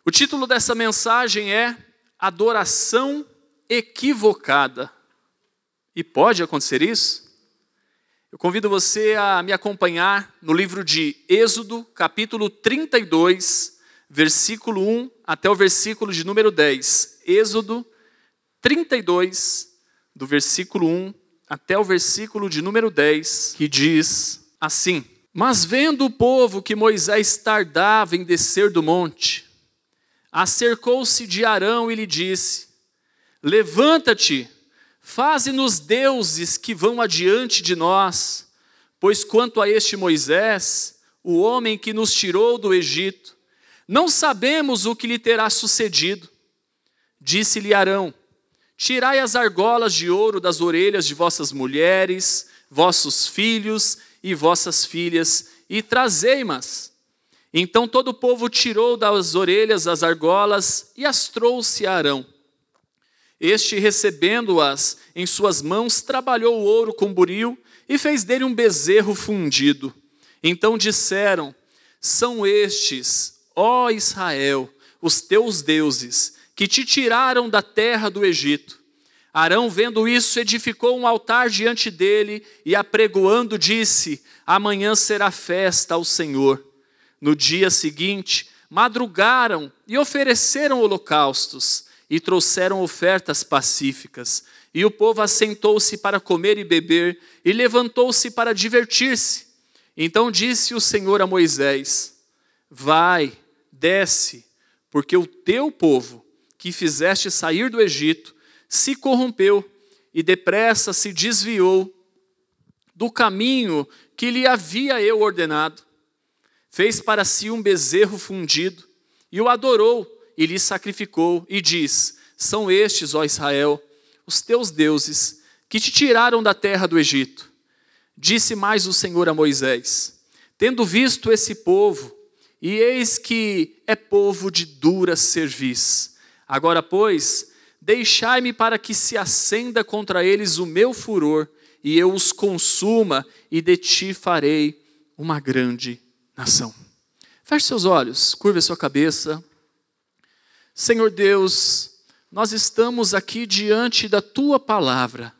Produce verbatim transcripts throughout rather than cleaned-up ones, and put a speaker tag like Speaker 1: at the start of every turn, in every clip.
Speaker 1: O título dessa mensagem é Adoração Equivocada. E pode acontecer isso? Eu convido você a me acompanhar no livro de Êxodo, capítulo trinta e dois, versículo um até o versículo de número dez. Êxodo trinta e dois, do versículo um até o versículo de número dez, que diz assim: Mas vendo o povo que Moisés tardava em descer do monte, acercou-se de Arão e lhe disse: Levanta-te, faze-nos deuses que vão adiante de nós, pois quanto a este Moisés, o homem que nos tirou do Egito, não sabemos o que lhe terá sucedido. Disse-lhe Arão: Tirai as argolas de ouro das orelhas de vossas mulheres, vossos filhos e vossas filhas, e trazei-mas. Então todo o povo tirou das orelhas as argolas e as trouxe a Arão. Este, recebendo-as em suas mãos, trabalhou o ouro com buril e fez dele um bezerro fundido. Então disseram: São estes, ó Israel, os teus deuses, que te tiraram da terra do Egito. Arão, vendo isso, edificou um altar diante dele e, apregoando, disse: Amanhã será festa ao Senhor. No dia seguinte, madrugaram e ofereceram holocaustos e trouxeram ofertas pacíficas. E o povo assentou-se para comer e beber e levantou-se para divertir-se. Então disse o Senhor a Moisés: Vai, desce, porque o teu povo, que fizeste sair do Egito, se corrompeu e depressa se desviou do caminho que lhe havia eu ordenado. Fez para si um bezerro fundido e o adorou e lhe sacrificou e diz: São estes, ó Israel, os teus deuses, que te tiraram da terra do Egito. Disse mais o Senhor a Moisés: Tendo visto esse povo, e eis que é povo de dura cerviz, agora, pois, deixai-me para que se acenda contra eles o meu furor, e eu os consuma, e de ti farei uma grande nação. Feche seus olhos, curve a sua cabeça. Senhor Deus, nós estamos aqui diante da tua palavra,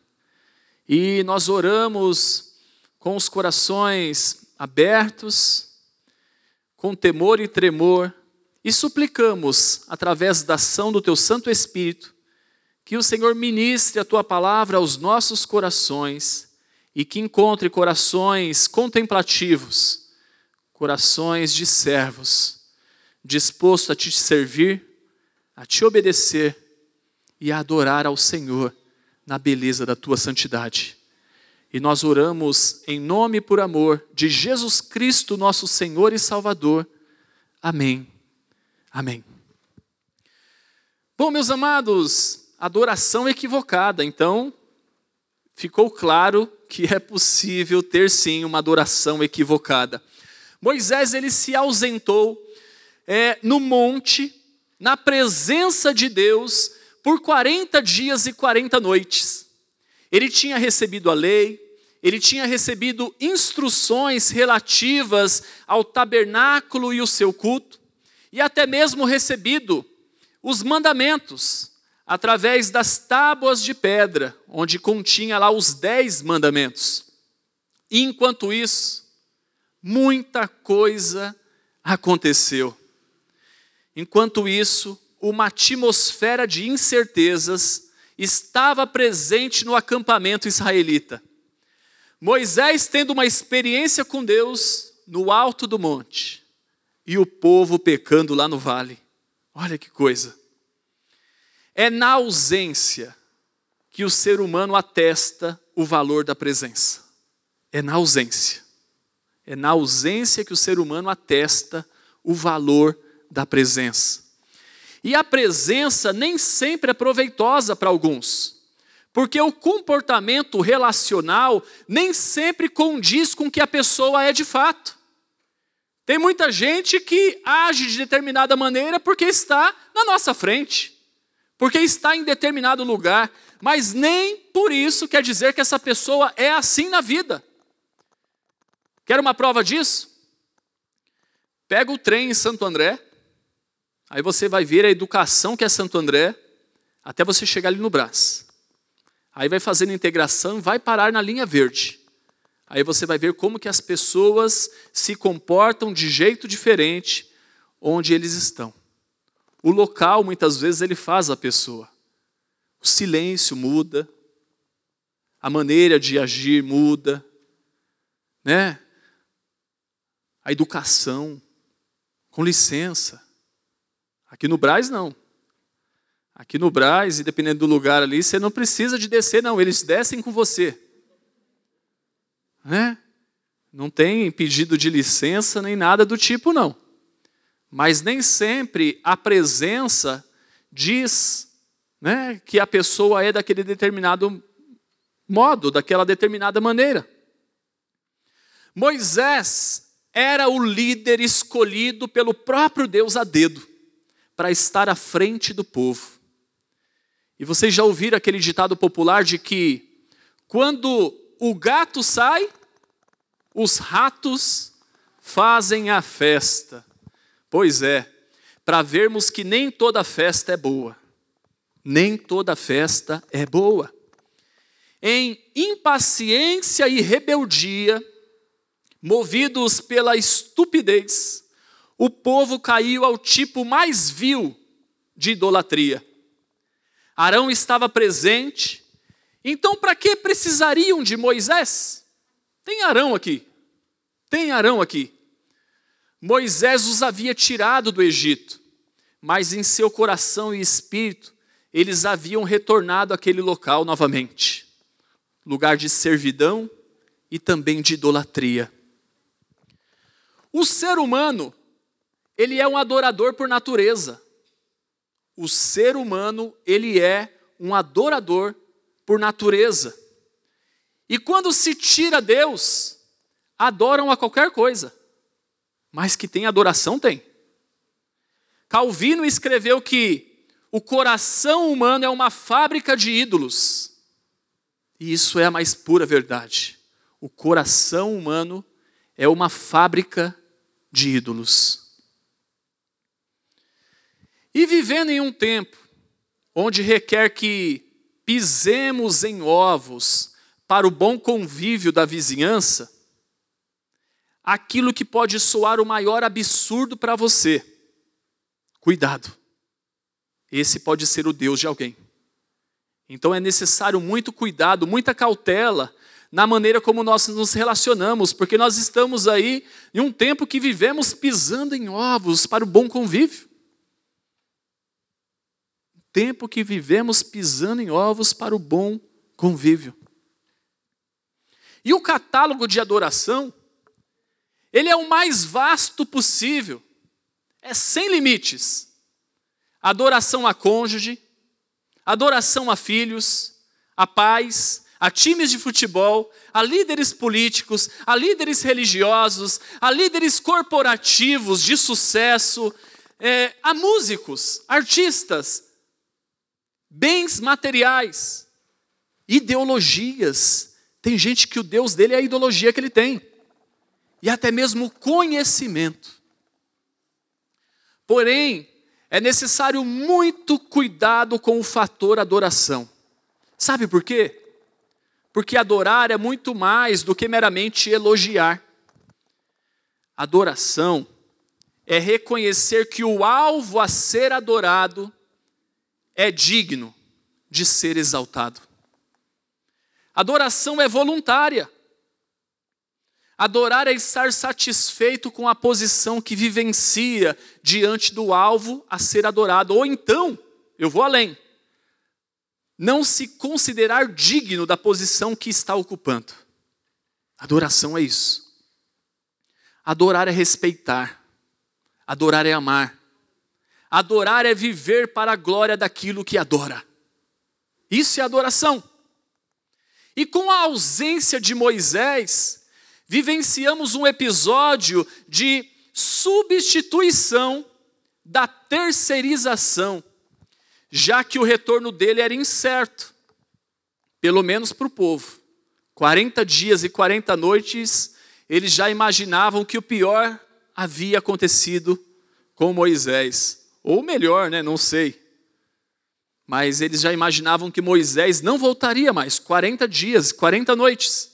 Speaker 1: e nós oramos com os corações abertos, com temor e tremor, e suplicamos, através da ação do teu Santo Espírito, que o Senhor ministre a tua palavra aos nossos corações e que encontre corações contemplativos, corações de servos, dispostos a te servir, a te obedecer e a adorar ao Senhor na beleza da tua santidade. E nós oramos em nome e por amor de Jesus Cristo, nosso Senhor e Salvador. Amém. Amém. Bom, meus amados, adoração equivocada. Então, ficou claro que é possível ter sim uma adoração equivocada. Moisés, ele se ausentou é, no monte, na presença de Deus, por quarenta dias e quarenta noites. Ele tinha recebido a lei, ele tinha recebido instruções relativas ao tabernáculo e o seu culto, e até mesmo recebido os mandamentos, através das tábuas de pedra, onde continha lá os dez mandamentos. E enquanto isso, muita coisa aconteceu. Enquanto isso, uma atmosfera de incertezas estava presente no acampamento israelita. Moisés tendo uma experiência com Deus no alto do monte, e o povo pecando lá no vale. Olha que coisa. É na ausência que o ser humano atesta o valor da presença. É na ausência. É na ausência que o ser humano atesta o valor da presença. E a presença nem sempre é proveitosa para alguns, porque o comportamento relacional nem sempre condiz com o que a pessoa é de fato. Tem muita gente que age de determinada maneira porque está na nossa frente, porque está em determinado lugar, mas nem por isso quer dizer que essa pessoa é assim na vida. Quer uma prova disso? Pega o trem em Santo André, Aí você vai ver a educação que é Santo André, até você chegar ali no Brás. Aí vai fazendo integração, vai parar na linha verde. Aí você vai ver como que as pessoas se comportam de jeito diferente onde eles estão. O local, muitas vezes, ele faz a pessoa. O silêncio muda, a maneira de agir muda, né? A educação, com licença. Aqui no Brás, não. Aqui no Brás, e dependendo do lugar ali, você não precisa de descer, não. Eles descem com você. Né? Não tem pedido de licença, nem nada do tipo, não. Mas nem sempre a presença diz, né, que a pessoa é daquele determinado modo, daquela determinada maneira. Moisés era o líder escolhido pelo próprio Deus a dedo para estar à frente do povo. E vocês já ouviram aquele ditado popular de que quando o gato sai, os ratos fazem a festa. Pois é, para vermos que nem toda festa é boa. Nem toda festa é boa. Em impaciência e rebeldia, movidos pela estupidez, o povo caiu ao tipo mais vil de idolatria. Arão estava presente, então para que precisariam de Moisés? Tem Arão aqui, tem Arão aqui. Moisés os havia tirado do Egito, mas em seu coração e espírito, eles haviam retornado àquele local novamente. Lugar de servidão e também de idolatria. O ser humano, ele é um adorador por natureza. O ser humano, ele é um adorador por natureza. E quando se tira Deus, adoram a qualquer coisa. Mas que tem adoração, tem. Calvino escreveu que o coração humano é uma fábrica de ídolos. E isso é a mais pura verdade. O coração humano é uma fábrica de ídolos. E vivendo em um tempo onde requer que pisemos em ovos para o bom convívio da vizinhança, aquilo que pode soar o maior absurdo para você, cuidado, esse pode ser o Deus de alguém. Então é necessário muito cuidado, muita cautela na maneira como nós nos relacionamos, porque nós estamos aí em um tempo que vivemos pisando em ovos para o bom convívio. Tempo que vivemos pisando em ovos para o bom convívio. E o catálogo de adoração, ele é o mais vasto possível, é sem limites. Adoração a cônjuge, adoração a filhos, a pais, a times de futebol, a líderes políticos, a líderes religiosos, a líderes corporativos de sucesso, é, a músicos, artistas, bens materiais, ideologias. Tem gente que o Deus dele é a ideologia que ele tem. E até mesmo conhecimento. Porém, é necessário muito cuidado com o fator adoração. Sabe por quê? Porque adorar é muito mais do que meramente elogiar. Adoração é reconhecer que o alvo a ser adorado é digno de ser exaltado. Adoração é voluntária. Adorar é estar satisfeito com a posição que vivencia diante do alvo a ser adorado. Ou então, eu vou além, não se considerar digno da posição que está ocupando. Adoração é isso. Adorar é respeitar. Adorar é amar. Adorar é viver para a glória daquilo que adora. Isso é adoração. E com a ausência de Moisés, vivenciamos um episódio de substituição da terceirização, já que o retorno dele era incerto, pelo menos para o povo. quarenta dias e quarenta noites, eles já imaginavam que o pior havia acontecido com Moisés. ou melhor, né? Não sei. Mas eles já imaginavam que Moisés não voltaria mais, quarenta dias, quarenta noites.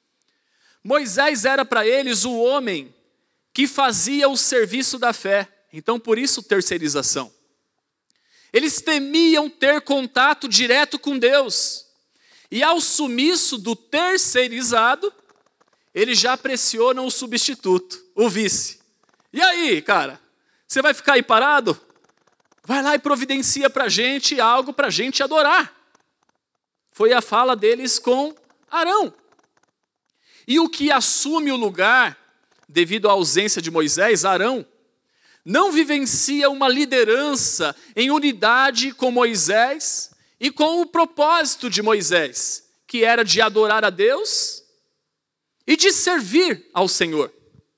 Speaker 1: Moisés era para eles o homem que fazia o serviço da fé. Então, por isso, terceirização. Eles temiam ter contato direto com Deus. E ao sumiço do terceirizado, eles já pressionam o substituto, o vice. E aí, cara, você vai ficar aí parado? Vai lá e providencia para a gente algo para a gente adorar. Foi a fala deles com Arão. E o que assume o lugar, devido à ausência de Moisés, Arão, não vivencia uma liderança em unidade com Moisés e com o propósito de Moisés, que era de adorar a Deus e de servir ao Senhor.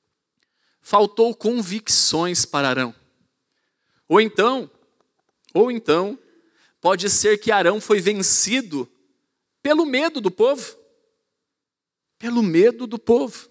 Speaker 1: Faltou convicções para Arão. Ou então, ou então, pode ser que Arão foi vencido pelo medo do povo. Pelo medo do povo.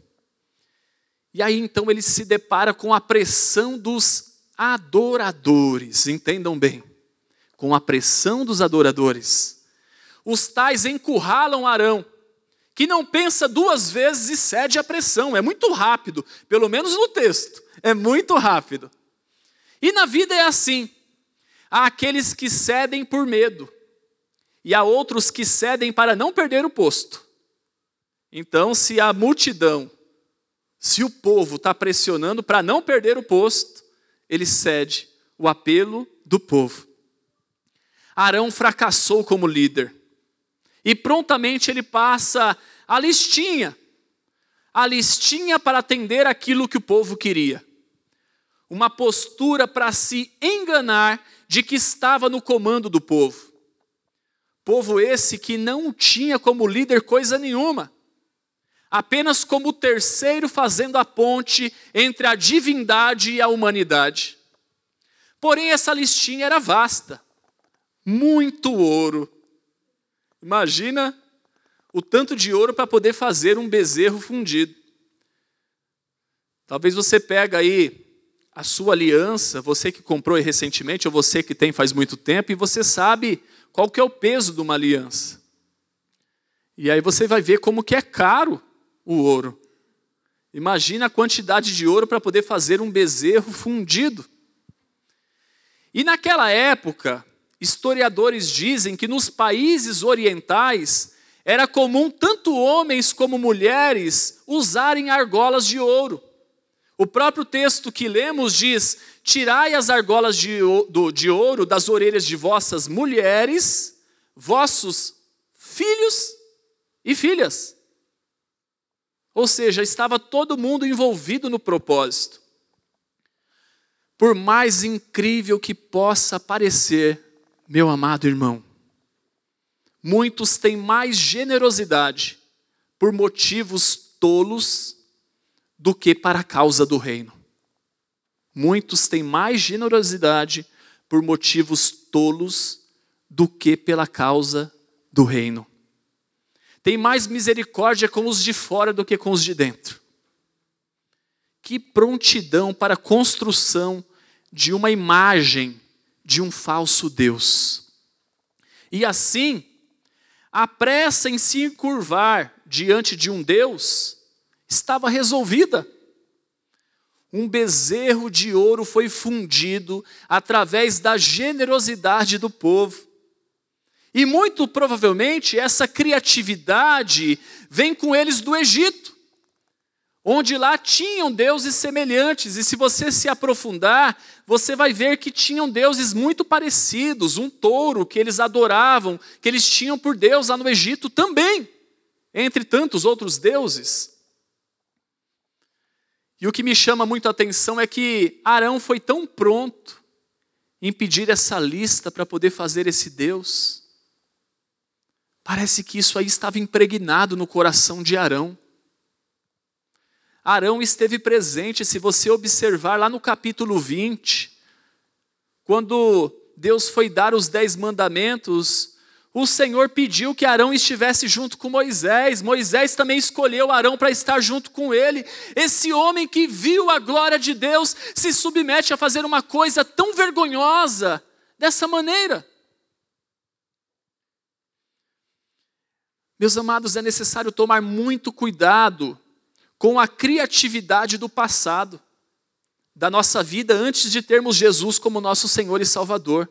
Speaker 1: E aí então ele se depara com a pressão dos adoradores, entendam bem, com a pressão dos adoradores. Os tais encurralam Arão, que não pensa duas vezes e cede à pressão, é muito rápido, pelo menos no texto, é muito rápido. E na vida é assim, há aqueles que cedem por medo, e há outros que cedem para não perder o posto. Então, se a multidão, se o povo está pressionando para não perder o posto, ele cede o apelo do povo. Arão fracassou como líder. E prontamente ele passa a listinha. A listinha para atender aquilo que o povo queria. Uma postura para se enganar de que estava no comando do povo. Povo esse que não tinha como líder coisa nenhuma. Apenas como o terceiro fazendo a ponte entre a divindade e a humanidade. Porém, essa listinha era vasta. Muito ouro. Imagina o tanto de ouro para poder fazer um bezerro fundido. Talvez você pega aí a sua aliança, você que comprou recentemente, ou você que tem faz muito tempo, e você sabe qual que é o peso de uma aliança. E aí você vai ver como que é caro o ouro. Imagina a quantidade de ouro para poder fazer um bezerro fundido. E naquela época, historiadores dizem que nos países orientais era comum tanto homens como mulheres usarem argolas de ouro. O próprio texto que lemos diz: tirai as argolas de, de ouro das orelhas de vossas mulheres, vossos filhos e filhas. Ou seja, estava todo mundo envolvido no propósito. Por mais incrível que possa parecer, meu amado irmão, muitos têm mais generosidade por motivos tolos do que para a causa do reino. Muitos têm mais generosidade por motivos tolos do que pela causa do reino. Tem mais misericórdia com os de fora do que com os de dentro. Que prontidão para a construção de uma imagem de um falso Deus. E assim, a pressa em se encurvar diante de um Deus estava resolvida. Um bezerro de ouro foi fundido através da generosidade do povo. E muito provavelmente essa criatividade vem com eles do Egito, onde lá tinham deuses semelhantes. E se você se aprofundar, você vai ver que tinham deuses muito parecidos. Um touro que eles adoravam, que eles tinham por Deus lá no Egito também, entre tantos outros deuses. E o que me chama muito a atenção é que Arão foi tão pronto em pedir essa lista para poder fazer esse Deus. Parece que isso aí estava impregnado no coração de Arão. Arão esteve presente, se você observar lá no capítulo vinte, quando Deus foi dar os dez mandamentos, o Senhor pediu que Arão estivesse junto com Moisés. Moisés também escolheu Arão para estar junto com ele. Esse homem que viu a glória de Deus se submete a fazer uma coisa tão vergonhosa dessa maneira. Meus amados, é necessário tomar muito cuidado com a criatividade do passado, da nossa vida antes de termos Jesus como nosso Senhor e Salvador.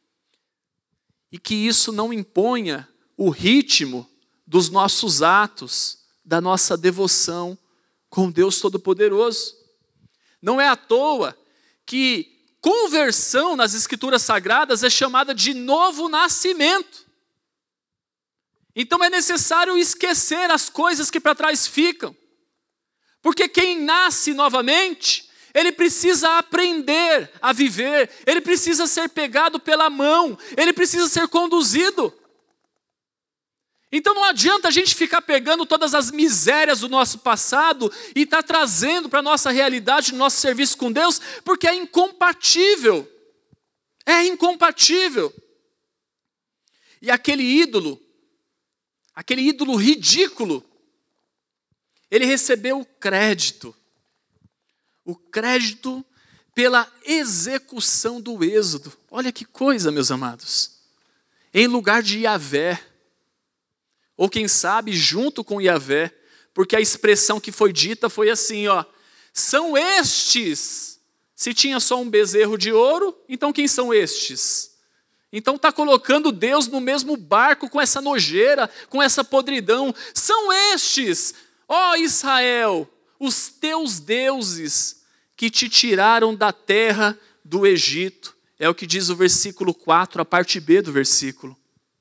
Speaker 1: E que isso não imponha o ritmo dos nossos atos, da nossa devoção com Deus Todo-Poderoso. Não é à toa que conversão nas Escrituras Sagradas é chamada de novo nascimento. Então é necessário esquecer as coisas que para trás ficam. Porque quem nasce novamente, ele precisa aprender a viver, ele precisa ser pegado pela mão, ele precisa ser conduzido. Então não adianta a gente ficar pegando todas as misérias do nosso passado e estar tá trazendo para a nossa realidade, no nosso serviço com Deus, porque é incompatível. É incompatível. E aquele ídolo, aquele ídolo ridículo, ele recebeu o crédito. O crédito pela execução do êxodo. Olha que coisa, meus amados. Em lugar de Yahvé, ou quem sabe junto com Yahvé, porque a expressão que foi dita foi assim, ó, são estes. Se tinha só um bezerro de ouro, então quem são estes? Então está colocando Deus no mesmo barco com essa nojeira, com essa podridão. São estes, ó Israel, os teus deuses que te tiraram da terra do Egito. É o que diz o versículo quatro, a parte B do versículo.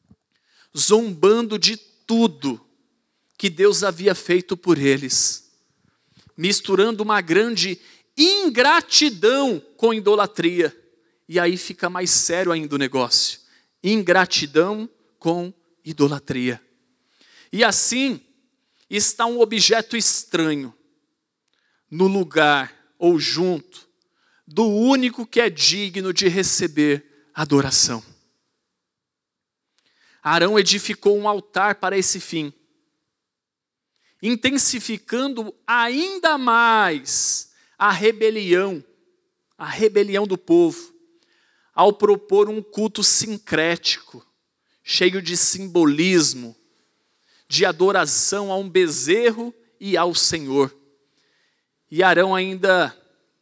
Speaker 1: Zombando de tudo que Deus havia feito por eles. Misturando uma grande ingratidão com idolatria. E aí fica mais sério ainda o negócio. Ingratidão com idolatria. E assim está um objeto estranho no lugar ou junto do único que é digno de receber adoração. Arão edificou um altar para esse fim, intensificando ainda mais a rebelião, a rebelião do povo, ao propor um culto sincrético, cheio de simbolismo, de adoração a um bezerro e ao Senhor. E Arão ainda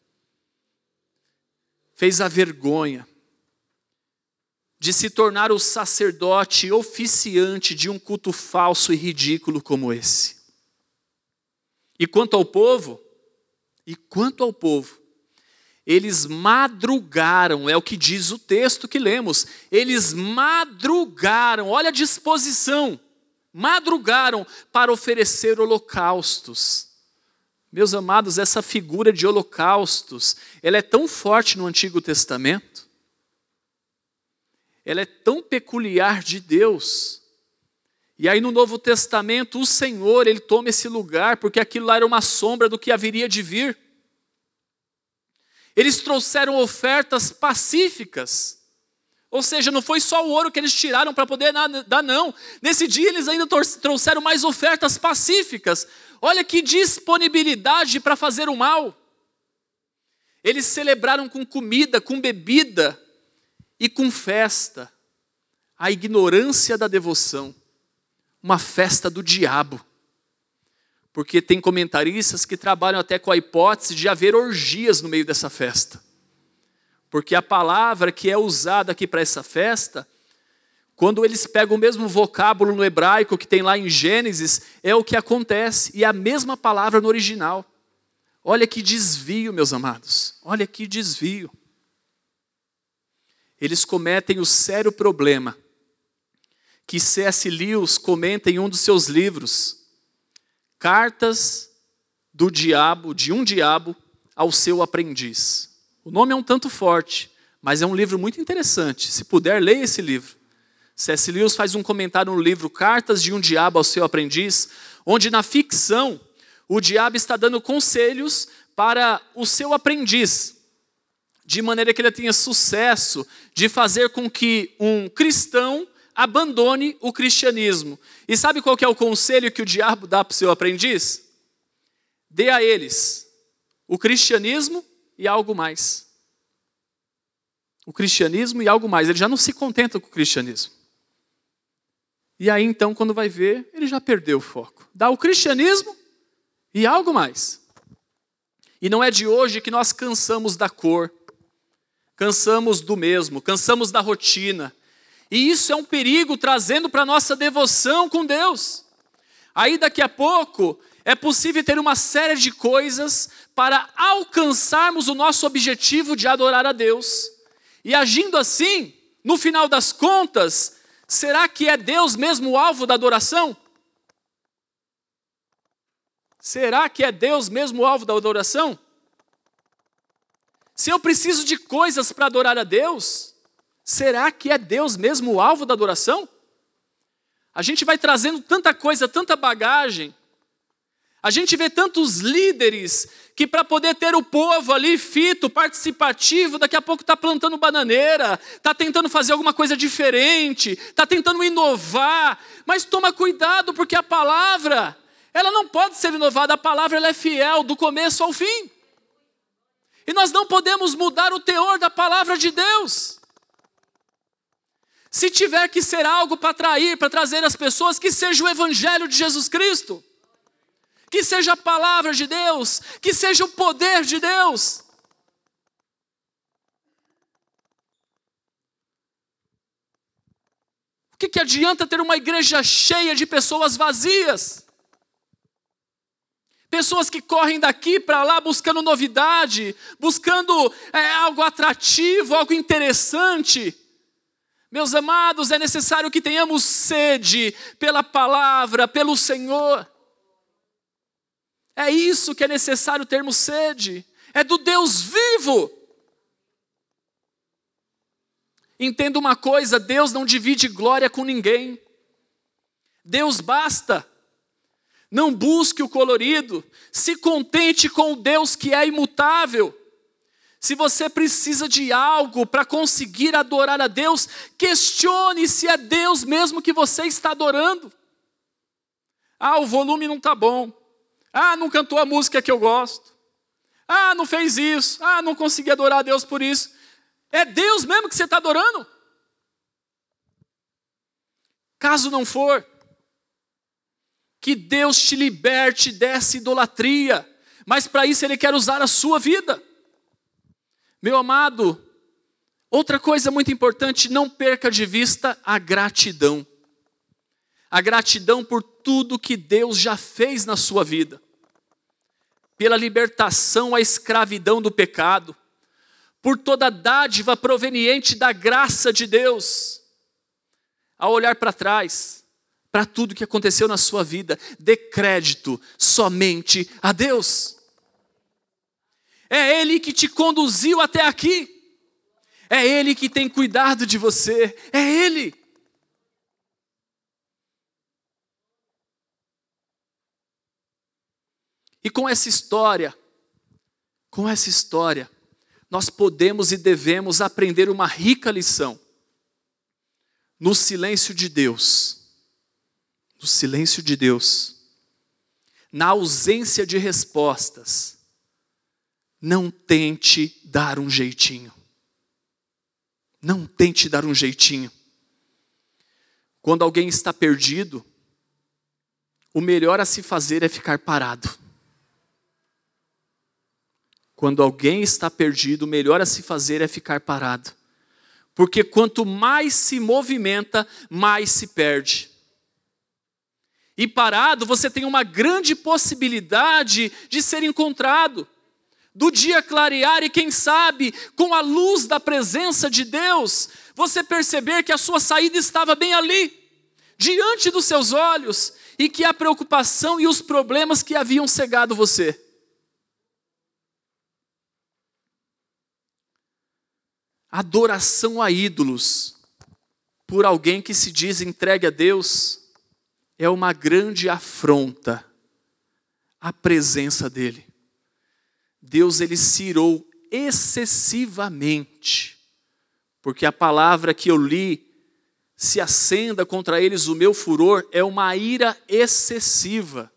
Speaker 1: fez a vergonha de se tornar o sacerdote oficiante de um culto falso e ridículo como esse. E quanto ao povo, e quanto ao povo, eles madrugaram, é o que diz o texto que lemos, eles madrugaram, olha a disposição, madrugaram para oferecer holocaustos. Meus amados, essa figura de holocaustos, ela é tão forte no Antigo Testamento, ela é tão peculiar de Deus. E aí no Novo Testamento, o Senhor, Ele toma esse lugar, porque aquilo lá era uma sombra do que haveria de vir. Eles trouxeram ofertas pacíficas. Ou seja, não foi só o ouro que eles tiraram para poder dar, não. Nesse dia eles ainda trouxeram mais ofertas pacíficas. Olha que disponibilidade para fazer o mal. Eles celebraram com comida, com bebida e com festa. A ignorância da devoção. Uma festa do diabo. Porque tem comentaristas que trabalham até com a hipótese de haver orgias no meio dessa festa. Porque a palavra que é usada aqui para essa festa, quando eles pegam o mesmo vocábulo no hebraico que tem lá em Gênesis, é o que acontece. E é a mesma palavra no original. Olha que desvio, meus amados. Olha que desvio. Eles cometem o sério problema que C S Lewis comenta em um dos seus livros. Cartas do diabo, de um diabo ao seu aprendiz. O nome é um tanto forte, mas é um livro muito interessante. Se puder, leia esse livro. C S Lewis faz um comentário no livro Cartas de um diabo ao seu aprendiz, onde na ficção o diabo está dando conselhos para o seu aprendiz, de maneira que ele tenha sucesso de fazer com que um cristão abandone o cristianismo. E sabe qual que é o conselho que o diabo dá para o seu aprendiz? Dê a eles o cristianismo e algo mais. O cristianismo e algo mais. Ele já não se contenta com o cristianismo. E aí então, quando vai ver, ele já perdeu o foco. Dá o cristianismo e algo mais. E não é de hoje que nós cansamos da cor, cansamos do mesmo, cansamos da rotina. E isso é um perigo trazendo para a nossa devoção com Deus. Aí daqui a pouco é possível ter uma série de coisas para alcançarmos o nosso objetivo de adorar a Deus. E agindo assim, no final das contas, será que é Deus mesmo o alvo da adoração? Será que é Deus mesmo o alvo da adoração? Se eu preciso de coisas para adorar a Deus, será que é Deus mesmo o alvo da adoração? A gente vai trazendo tanta coisa, tanta bagagem. A gente vê tantos líderes que para poder ter o povo ali fito, participativo, daqui a pouco está plantando bananeira, está tentando fazer alguma coisa diferente, está tentando inovar. Mas toma cuidado, porque a palavra, ela não pode ser inovada, a palavra ela é fiel do começo ao fim. E nós não podemos mudar o teor da palavra de Deus. Se tiver que ser algo para atrair, para trazer as pessoas, que seja o evangelho de Jesus Cristo. Que seja a palavra de Deus, que seja o poder de Deus. O que, que adianta ter uma igreja cheia de pessoas vazias? Pessoas que correm daqui para lá buscando novidade, buscando é, algo atrativo, algo interessante. Meus amados, é necessário que tenhamos sede pela palavra, pelo Senhor. É isso que é necessário termos sede. É do Deus vivo. Entenda uma coisa, Deus não divide glória com ninguém. Deus basta. Não busque o colorido. Se contente com o Deus que é imutável. Se você precisa de algo para conseguir adorar a Deus, questione se é Deus mesmo que você está adorando. Ah, o volume não está bom. Ah, não cantou a música que eu gosto. Ah, não fez isso. Ah, não consegui adorar a Deus por isso. É Deus mesmo que você está adorando? Caso não for, que Deus te liberte dessa idolatria. Mas para isso Ele quer usar a sua vida. Meu amado, outra coisa muito importante, não perca de vista a gratidão. A gratidão por tudo que Deus já fez na sua vida. Pela libertação à escravidão do pecado. Por toda a dádiva proveniente da graça de Deus. Ao olhar para trás, para tudo que aconteceu na sua vida, dê crédito somente a Deus. É Ele que te conduziu até aqui. É Ele que tem cuidado de você. É Ele. E com essa história, com essa história, nós podemos e devemos aprender uma rica lição. No silêncio de Deus. No silêncio de Deus. Na ausência de respostas. Não tente dar um jeitinho. Não tente dar um jeitinho. Quando alguém está perdido, o melhor a se fazer é ficar parado. Quando alguém está perdido, o melhor a se fazer é ficar parado. Porque quanto mais se movimenta, mais se perde. E parado, você tem uma grande possibilidade de ser encontrado. Do dia clarear e quem sabe, com a luz da presença de Deus, você perceber que a sua saída estava bem ali, diante dos seus olhos, e que a preocupação e os problemas que haviam cegado você. Adoração a ídolos, por alguém que se diz entregue a Deus, é uma grande afronta à presença dEle. Deus, Ele se irou excessivamente, porque a palavra que eu li se acenda contra eles o meu furor é uma ira excessiva.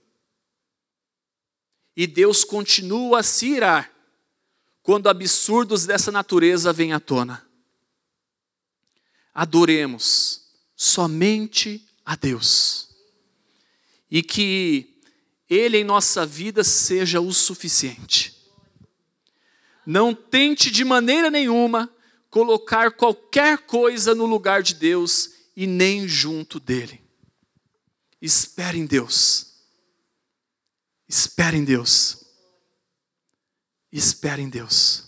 Speaker 1: E Deus continua a se irar quando absurdos dessa natureza vêm à tona. Adoremos somente a Deus. E que Ele em nossa vida seja o suficiente. Não tente de maneira nenhuma colocar qualquer coisa no lugar de Deus e nem junto dele. Espere em Deus. Espere em Deus. Espere em Deus.